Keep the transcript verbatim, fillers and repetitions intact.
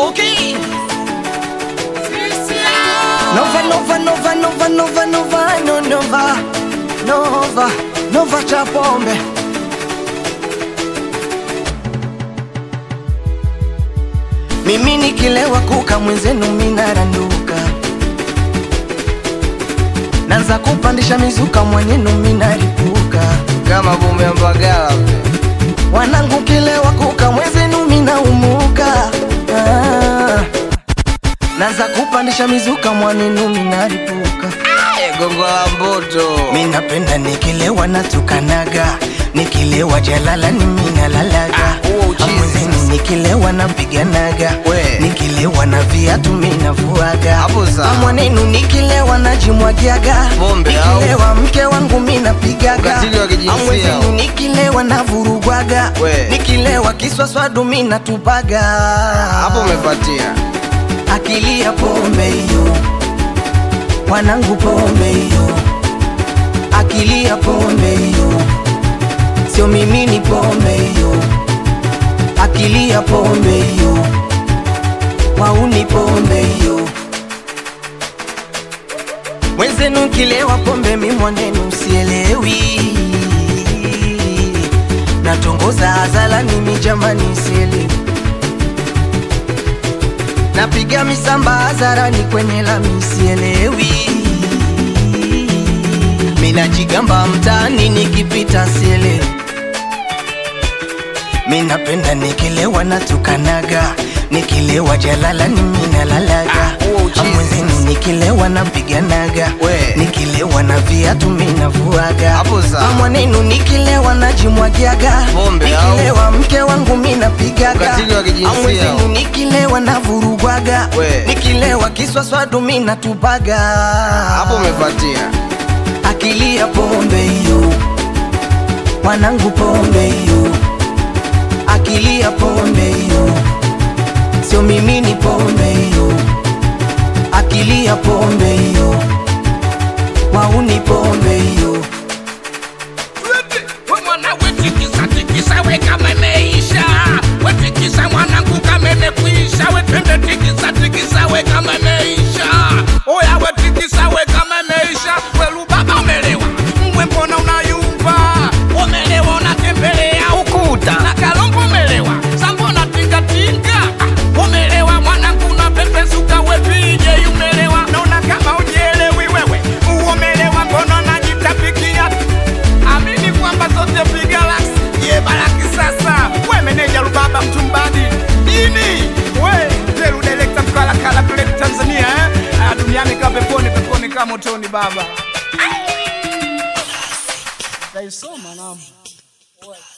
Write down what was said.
Okay. Nova, Nova, Nova, Nova, Nova, Nova, no, Nova, Nova, Nova cha pombe. Mimi nikilewa kuka mwenzenu minaranduka, nanza kupandisha mizuka mwenenu minaripuka kama bombe ya Mbagala. Wanangu kilewa kuka mwenzenu minaumuka, ah. Nanza kupandisha mizuka mwenenu minaripuka. Gongo la Mboto. Minapenda nikilewa natukanaga, nikilewa jalala ni minalalaga. Ah, mwenzenu nikilewa napiganaga, nikilewa na viatu minavuaga. Mwanenu nikilewa najimwagiaga, nikilewa mke wangu minapigaga. Mwenzenu nikilewa navurugwaga, nikilewa kiswaswadu minatupaga. Hapo umepatia. Akili ya pombe hiyo, wanangu pombe hiyo. Akili ya pombe hiyo, sio mimi ni pombe hiyo. Akili ya pombe hiyo, wauni pombe hiyo. Mwenzenu kilewa pombe mimwanenu sielewi, natongoza hazala nimi jamani sielewi. Napiga misamba hazarani kwenye lami sielewi. Minajigamba mtaani nikipita sielewi. Minapenda nikilewa natukanaga, nikilewa jalala ni minalalaga. Mwenzenu nikilewa napiganaga, nikilewa na viatu minavuaga. Mwanenu nikilewa najimwagiaga, nikilewa mke wangu minapigaga. Mwenzenu nikilewa navurugwaga, nikilewa kiswaswadu minatupaga. Hapo umepatia. Akili ya pombe hiyo, wanangu pombe hiyo. Akili ya pombe hiyo, sio mimi ni pombe hiyo. Akili ya pombe hiyo, wauni pombe hiyo. Mwana wetikisa tikisa we kama imeisha, wetikisa mwanangu kama imekwisha, wetende tikisa tikisa we kama imeisha. Oya wetikisa we kama imeisha, welu baba umelewa, mwe mbona unayumba, umelewa unatembelea ukuta, na kalombo umelewa, sambona tinga tinga, umelewa mwanangu na pepe suka we pije umelewa, naona kama ujielewi wewe, umelewa mbona najitapikia. Amini kwamba zote piga laks, ye baraki sasa, we meneja Rubaba Mtumbadi. Ini, we, Teru Director Mkala Kala Plate Tanzania, eh? Duniani ka peponi, peponi ka motoni baba. Kaisoma namu.